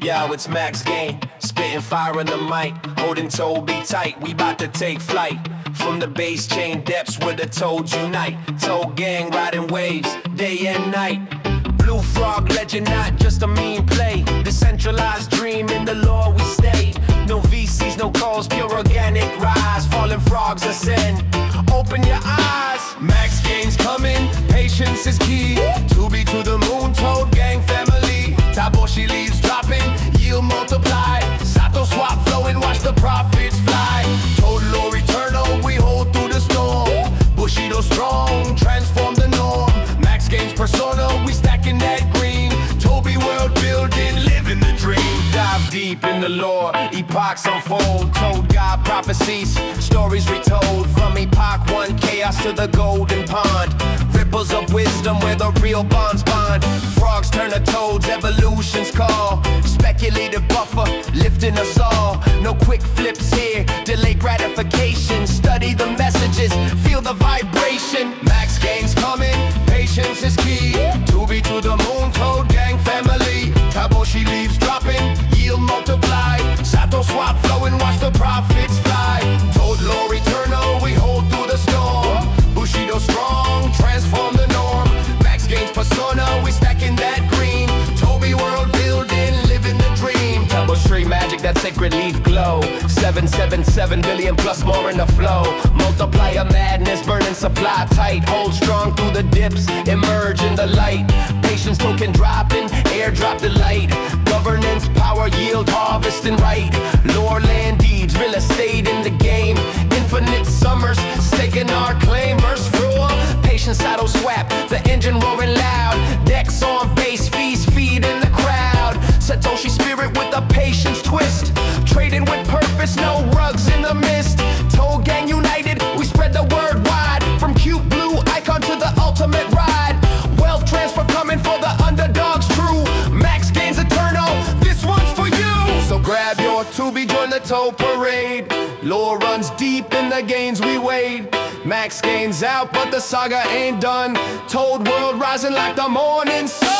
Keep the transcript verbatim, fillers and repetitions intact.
Yo, it's Max Gain, spitting fire in the mic, holding Toby tight. We bout to take flight from the base chain depths where the toads unite. Toad gang riding waves day and night. Blue Frog legend, not just a mean play. Decentralized dream in the law we stay. No V Cs, no calls, pure organic rise. Falling frogs ascend. Open your eyes. Max Gain's coming, patience is key. To be to the moon, Toad gang family. Taboshi leaves dropping, yield multiply. Sato swap flowing, watch the profits fly. Toad lore eternal, we hold through the storm. Bushido strong, transform the norm. Max Gain's persona, we stacking that green. Toby world building, living the dream. Dive deep in the lore, epochs unfold. Toad God prophecies, stories retold. From epoch one chaos to the golden pond. Ripples of wisdom where the real bonds bond. Frogs turn to toads, evolution's call. Speculative buffer, lifting us all. No quick flips here, delay gratification. Study the messages, feel the vibration. Max Gain's coming, patience is key. To be to the moon, Toad gang family. Taboshi leaves dropping, yield multiply. Sato swap flowing, watch the profits fly. Toad lore eternal, we hold through the storm. Bushido strong, transform the norm. Max Gain's persona, we stacking that green. Toby world building, living the dream. Double stream magic, that sacred leaf glow. Seven, seven, seven billion plus more in the flow. Multiplier madness, burning supply tight. Hold strong through the dips, emerge in the light. Patience token dropping, airdrop the light. Governance, power, yield, harvesting right. Lore, land deeds, real estate in the game. Infinite summers, staking our claim. Verse floor, patience saddle swap, the engine roaring loud. Decks on bass, feast, feed in the crowd. Satoshi spirit with a patience twist. Trading with purpose, no rugs in the mist. Toad gang united, we spread the word wide. From cute blue icon to the ultimate ride. Wealth transfer coming for the underdogs true. Max Gain's eternal, this one's for you. So grab your Tubi, join the Toad parade. Lore runs deep in the gains we wade. Max Gain's out, but the saga ain't done. Toad world rising like the morning sun.